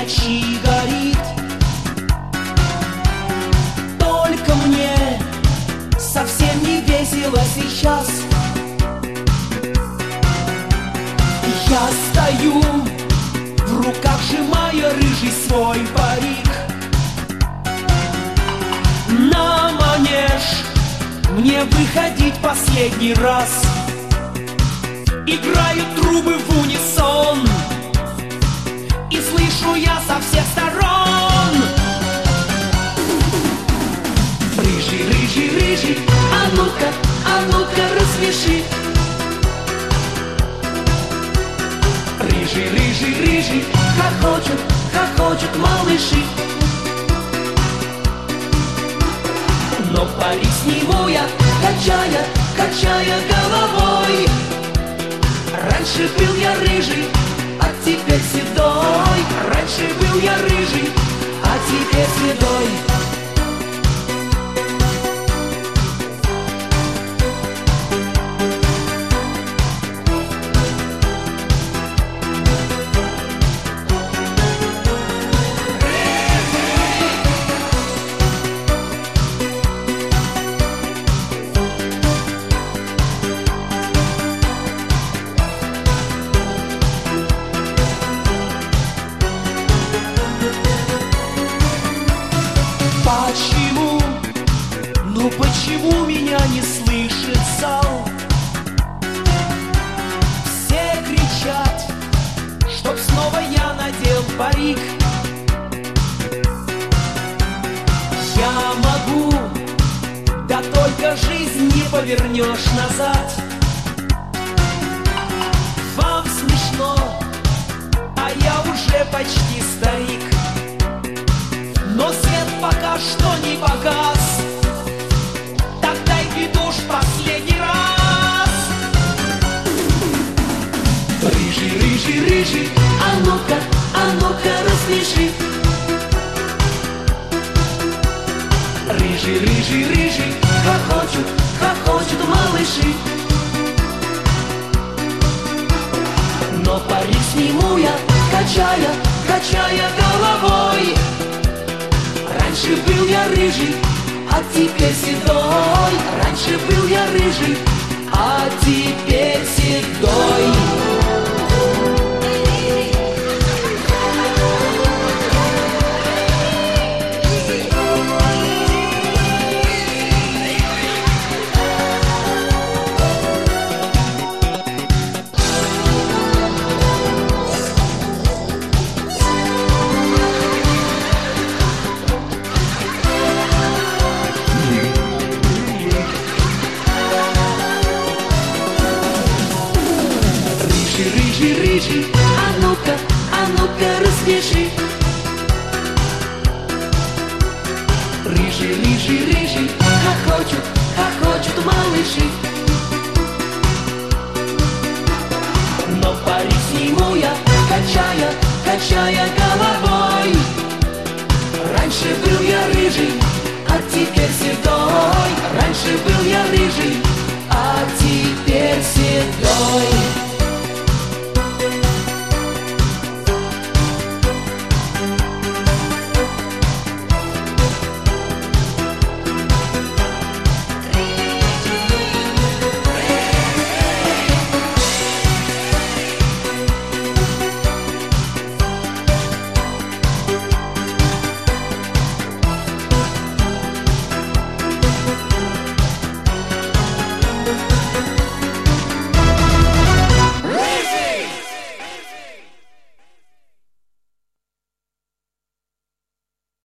свечи горит. Только мне совсем не весело сейчас. Я стою, в руках сжимая рыжий свой парик. На манеж мне выходить последний раз. Играют трубы в унисон, и слышу я со всех сторон: рыжий, рыжий, рыжий, а ну-ка, рассмеши. Рыжий, рыжий, рыжий, хохочут малыши. Но парик сниму я, качая головой. Раньше был я рыжий, а теперь седой. Раньше был я рыжий, а теперь седой. Почему? Ну почему меня не слышит зал? Все кричат, чтоб снова я надел парик. Я могу, да только жизнь не повернешь назад. Вам смешно, а я уже почти старик. Но свет пока что не погас. Тогда иду уж последний раз. Рыжий, рыжий, рыжий, а ну-ка, рассмеши. Рыжий, рыжий, рыжий, хохочут малыши. Но парик сниму я, качая головой. Раньше был я рыжий, а теперь седой. Раньше был я рыжий, а теперь седой. Рыжий, рыжий, а ну-ка, рассмеши. Рыжий, рыжий, рыжий, хохочут малыши. Но парик сниму я, качая головой. Раньше был я рыжий, а теперь седой. Раньше был я рыжий,